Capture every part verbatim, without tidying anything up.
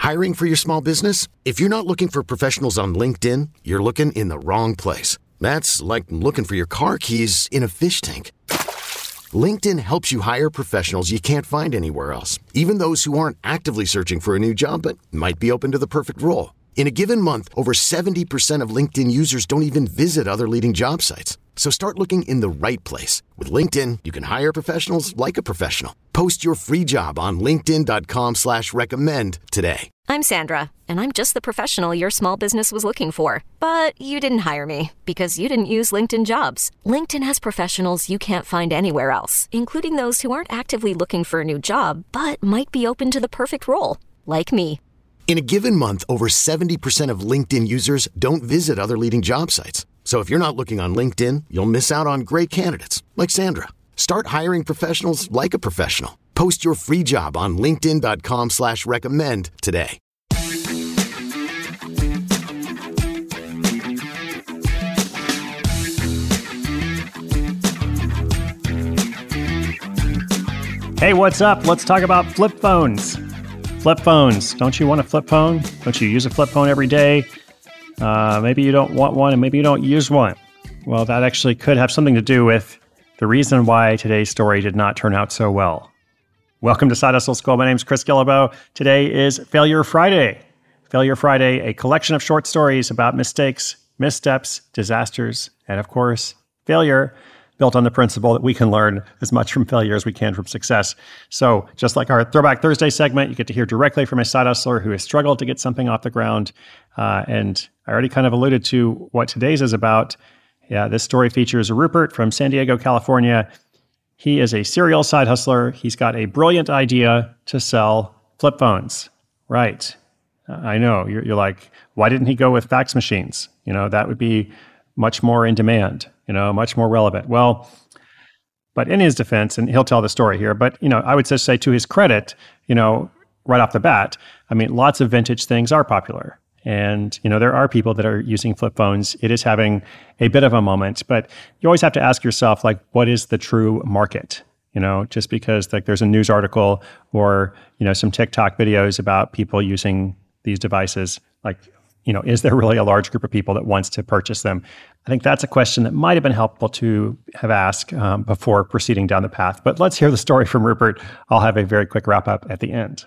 Hiring for your small business? If you're not looking for professionals on LinkedIn, you're looking in the wrong place. That's like looking for your car keys in a fish tank. LinkedIn helps you hire professionals you can't find anywhere else, even those who aren't actively searching for a new job but might be open to the perfect role. In a given month, over seventy percent of LinkedIn users don't even visit other leading job sites. So start looking in the right place. With LinkedIn, you can hire professionals like a professional. Post your free job on linkedin.com slash recommend today. I'm Sandra, and I'm just the professional your small business was looking for. But you didn't hire me because you didn't use LinkedIn Jobs. LinkedIn has professionals you can't find anywhere else, including those who aren't actively looking for a new job, but might be open to the perfect role, like me. In a given month, over seventy percent of LinkedIn users don't visit other leading job sites. So if you're not looking on LinkedIn, you'll miss out on great candidates like Sandra. Start hiring professionals like a professional. Post your free job on linkedin.com slash recommend today. Hey, what's up? Let's talk about flip phones. Flip phones. Don't you want a flip phone? Don't you use a flip phone every day? Uh, maybe you don't want one and maybe you don't use one. Well, that actually could have something to do with the reason why today's story did not turn out so well. Welcome to Side Hustle School. My name is Chris Guillebeau. Today is Failure Friday. Failure Friday, a collection of short stories about mistakes, missteps, disasters, and of course, failure, built on the principle that we can learn as much from failure as we can from success. So just like our Throwback Thursday segment, you get to hear directly from a side hustler who has struggled to get something off the ground. Uh, and I already kind of alluded to what today's is about. Yeah, this story features Rupert from San Diego, California. He is a serial side hustler. He's got a brilliant idea to sell flip phones. Right. Uh, I know. You're, you're like, why didn't he go with fax machines? You know, that would be much more in demand, you know, much more relevant. Well, but in his defense, and he'll tell the story here, but, you know, I would just say to his credit, you know, right off the bat, I mean, lots of vintage things are popular. And, you know, there are people that are using flip phones. It is having a bit of a moment, but you always have to ask yourself, like, what is the true market? You know, just because like there's a news article or, you know, some TikTok videos about people using these devices, like, you know, is there really a large group of people that wants to purchase them? I think that's a question that might have been helpful to have asked um, before proceeding down the path. But let's hear the story from Rupert. I'll have a very quick wrap up at the end.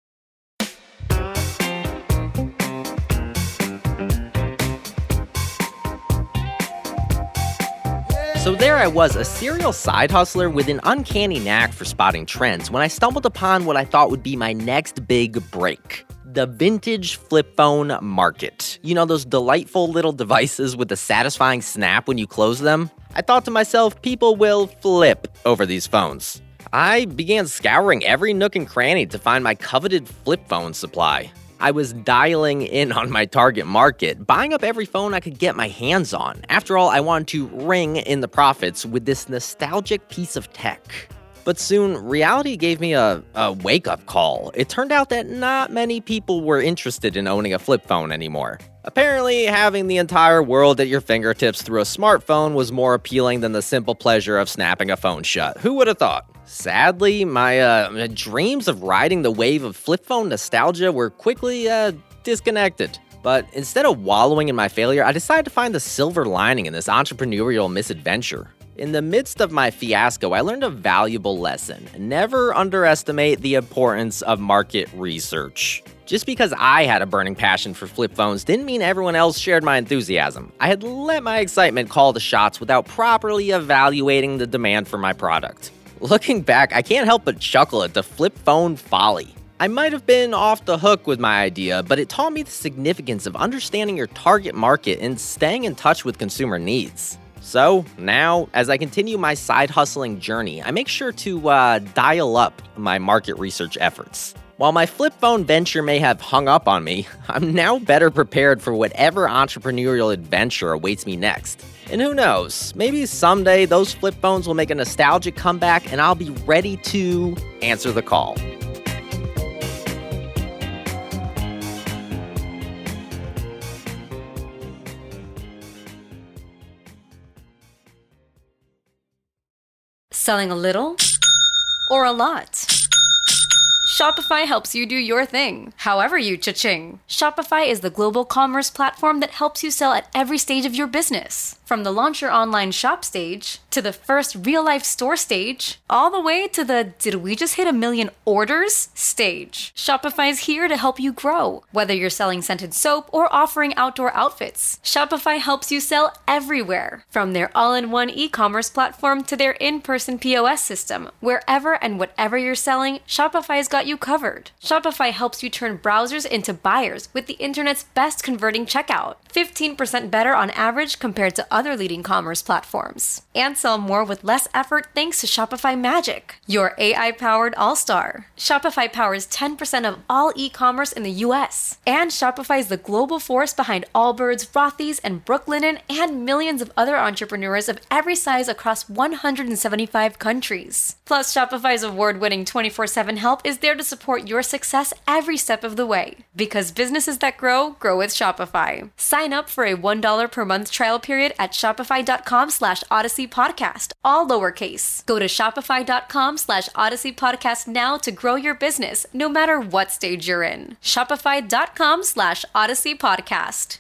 So there I was, a serial side hustler with an uncanny knack for spotting trends when I stumbled upon what I thought would be my next big break. The vintage flip phone market. You know, those delightful little devices with the satisfying snap when you close them? I thought to myself, people will flip over these phones. I began scouring every nook and cranny to find my coveted flip phone supply. I was dialing in on my target market, buying up every phone I could get my hands on. After all, I wanted to ring in the profits with this nostalgic piece of tech. But soon, reality gave me a, a wake-up call. It turned out that not many people were interested in owning a flip phone anymore. Apparently, having the entire world at your fingertips through a smartphone was more appealing than the simple pleasure of snapping a phone shut. Who would have thought? Sadly, my uh, dreams of riding the wave of flip phone nostalgia were quickly uh, disconnected. But instead of wallowing in my failure, I decided to find the silver lining in this entrepreneurial misadventure. In the midst of my fiasco, I learned a valuable lesson. Never underestimate the importance of market research. Just because I had a burning passion for flip phones didn't mean everyone else shared my enthusiasm. I had let my excitement call the shots without properly evaluating the demand for my product. Looking back, I can't help but chuckle at the flip phone folly. I might have been off the hook with my idea, but it taught me the significance of understanding your target market and staying in touch with consumer needs. So now, as I continue my side hustling journey, I make sure to uh, dial up my market research efforts. While my flip phone venture may have hung up on me, I'm now better prepared for whatever entrepreneurial adventure awaits me next. And who knows, maybe someday those flip phones will make a nostalgic comeback and I'll be ready to answer the call. Selling a little or a lot? Shopify helps you do your thing, however you cha-ching. Shopify is the global commerce platform that helps you sell at every stage of your business. From the launch your online shop stage, to the first real-life store stage, all the way to the did we just hit a million orders stage. Shopify's here to help you grow. Whether you're selling scented soap or offering outdoor outfits, Shopify helps you sell everywhere. From their all-in-one e-commerce platform to their in-person P O S system, wherever and whatever you're selling, Shopify's got you covered. Shopify helps you turn browsers into buyers with the internet's best converting checkout, fifteen percent better on average compared to other leading commerce platforms. And sell more with less effort thanks to Shopify Magic, your A I-powered all-star. Shopify powers ten percent of all e-commerce in the U S. And Shopify is the global force behind Allbirds, Rothy's, and Brooklinen, and millions of other entrepreneurs of every size across one hundred seventy-five countries. Plus, Shopify's award-winning twenty-four seven help is there to support your success every step of the way. Because businesses that grow, grow with Shopify. Sign up for a one dollar per month trial period at shopify.com slash Odyssey Podcast, all lowercase. Go to shopify.com slash Odyssey Podcast now to grow your business, no matter what stage you're in. Shopify.com slash Odyssey Podcast.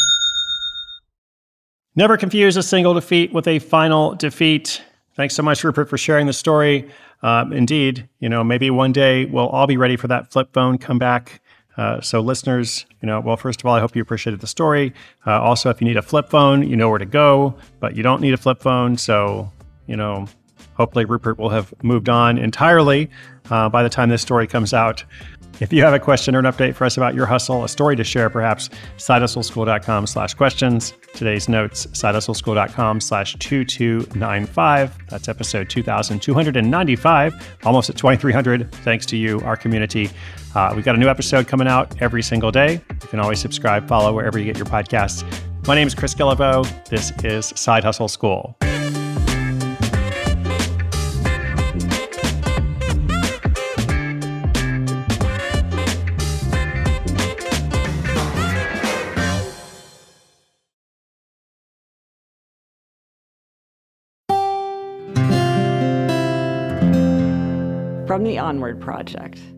Never confuse a single defeat with a final defeat. Thanks so much, Rupert, for sharing the story. Um, indeed, you know, maybe one day we'll all be ready for that flip phone comeback. Uh, so listeners, you know, well, first of all, I hope you appreciated the story. Uh, also, if you need a flip phone, you know where to go, but you don't need a flip phone. So, you know, hopefully Rupert will have moved on entirely uh, by the time this story comes out. If you have a question or an update for us about your hustle, a story to share, perhaps, sidehustleschool.com slash questions. Today's notes, sidehustleschool.com slash 2295. That's episode two thousand two hundred ninety-five, almost at twenty-three hundred. Thanks to you, our community. Uh, we've got a new episode coming out every single day. You can always subscribe, follow wherever you get your podcasts. My name is Chris Guillebeau. This is Side Hustle School. From the Onward Project.